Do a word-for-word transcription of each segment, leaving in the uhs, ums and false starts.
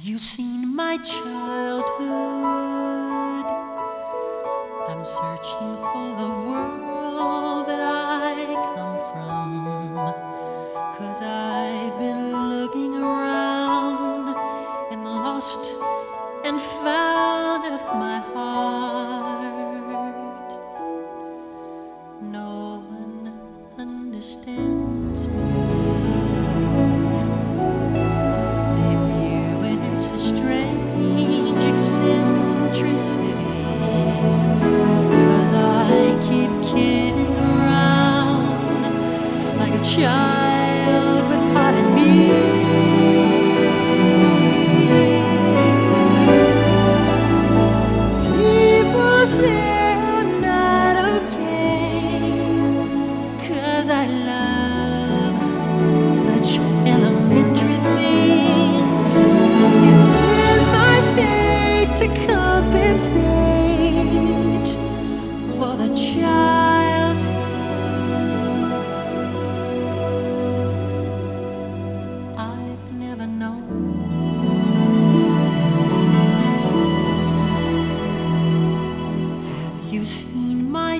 you seen my childhood? I'm searching for the world that I come from, 'cause I've been looking around and lost and found of my heart. No one understands me. They view it as a strange eccentricities, 'cause I keep kidding around like a child, but pardon me. People say I'm not okay, 'cause I love such elementary things. It's been my fate to compensate for the child I've never known. Have you seen my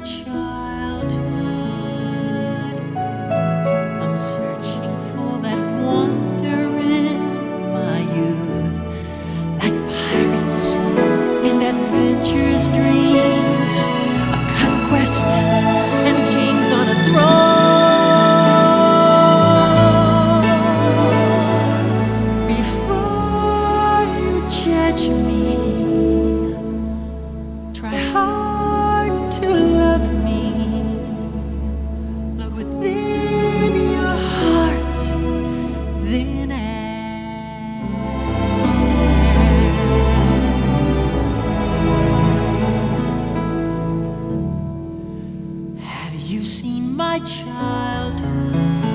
childhood? I'm searching for that wonder in my youth, like pirates and adventurous dreams of conquest and kings on a throne. Before you judge me, try hard to love me. Look within your heart, then ask, have you seen my childhood?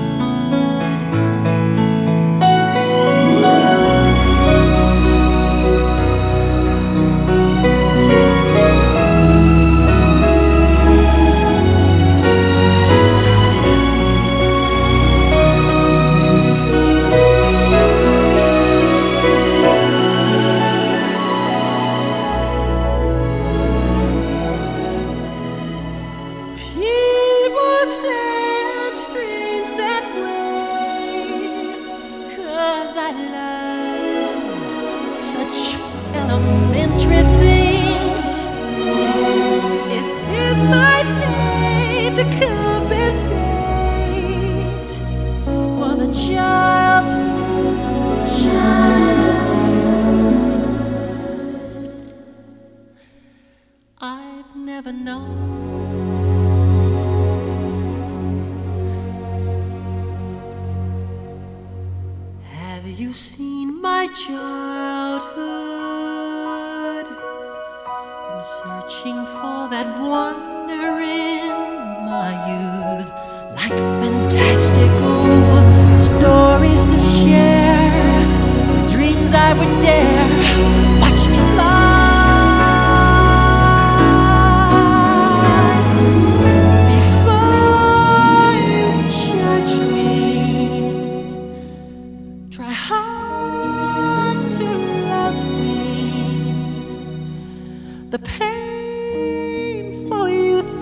People say I'm strange that way, 'cause I love such elementary things. It's been my fate to compensate for the child I've never known. Have you seen my childhood? I'm searching for that wonder in my youth, like fantastical stories to share, the dreams I would dare. Watch me fly. Before you judge me, try hard to love me. The painful youth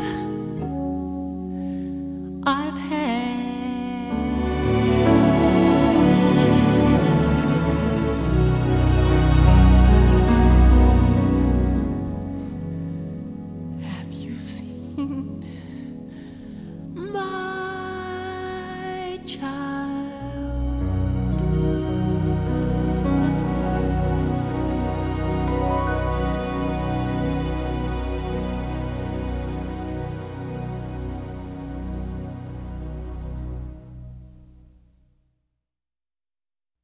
I've had. Have you seen